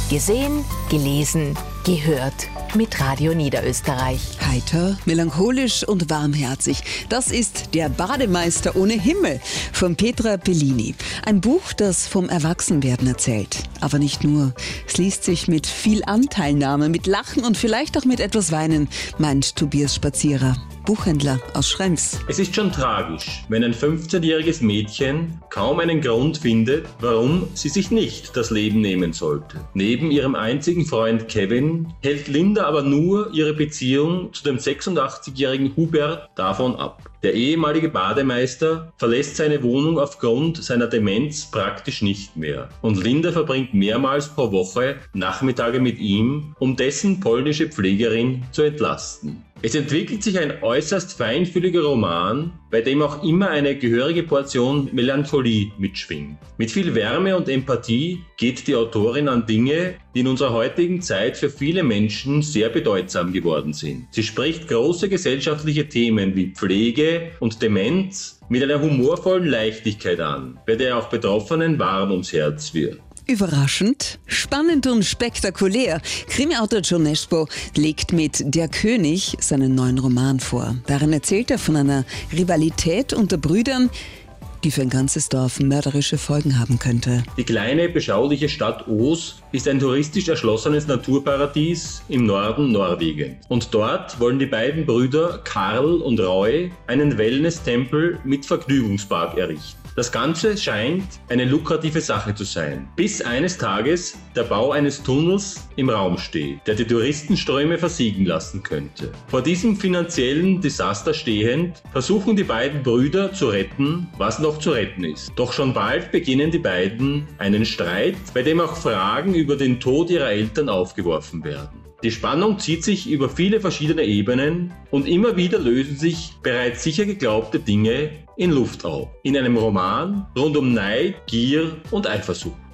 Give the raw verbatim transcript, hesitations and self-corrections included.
Gesehen, gelesen, gehört mit Radio Niederösterreich. Heiter, melancholisch und warmherzig. Das ist Der Bademeister ohne Himmel von Petra Bellini. Ein Buch, das vom Erwachsenwerden erzählt. Aber nicht nur. Es liest sich mit viel Anteilnahme, mit Lachen und vielleicht auch mit etwas Weinen, meint Tobias Spazierer, Buchhändler aus Schrems. Es ist schon tragisch, wenn ein fünfzehnjähriges Mädchen kaum einen Grund findet, warum sie sich nicht das Leben nehmen sollte. Neben ihrem einzigen Freund Kevin hält Linda aber nur ihre Beziehung zu dem sechsundachtzigjährigen Hubert davon ab. Der ehemalige Bademeister verlässt seine Wohnung aufgrund seiner Demenz praktisch nicht mehr. Und Linda verbringt mehrmals pro Woche Nachmittage mit ihm, um dessen polnische Pflegerin zu entlasten. Es entwickelt sich ein äußerst feinfühliger Roman, bei dem auch immer eine gehörige Portion Melancholie mitschwingt. Mit viel Wärme und Empathie geht die Autorin an Dinge, die in unserer heutigen Zeit für viele Menschen sehr bedeutsam geworden sind. Sie spricht große gesellschaftliche Themen wie Pflege und Demenz mit einer humorvollen Leichtigkeit an, bei der auch Betroffenen warm ums Herz wird. Überraschend, spannend und spektakulär. Krimi-Autor John Neschbo legt mit Der König seinen neuen Roman vor. Darin erzählt er von einer Rivalität unter Brüdern, die für ein ganzes Dorf mörderische Folgen haben könnte. Die kleine, beschauliche Stadt Oos ist ein touristisch erschlossenes Naturparadies im Norden Norwegens. Und dort wollen die beiden Brüder Karl und Roy einen Wellness-Tempel mit Vergnügungspark errichten. Das Ganze scheint eine lukrative Sache zu sein, bis eines Tages der Bau eines Tunnels im Raum steht, der die Touristenströme versiegen lassen könnte. Vor diesem finanziellen Desaster stehend versuchen die beiden Brüder zu retten, was noch zu retten ist. Doch schon bald beginnen die beiden einen Streit, bei dem auch Fragen über den Tod ihrer Eltern aufgeworfen werden. Die Spannung zieht sich über viele verschiedene Ebenen und immer wieder lösen sich bereits sicher geglaubte Dinge in Luft auf. In einem Roman rund um Neid, Gier und Eifersucht.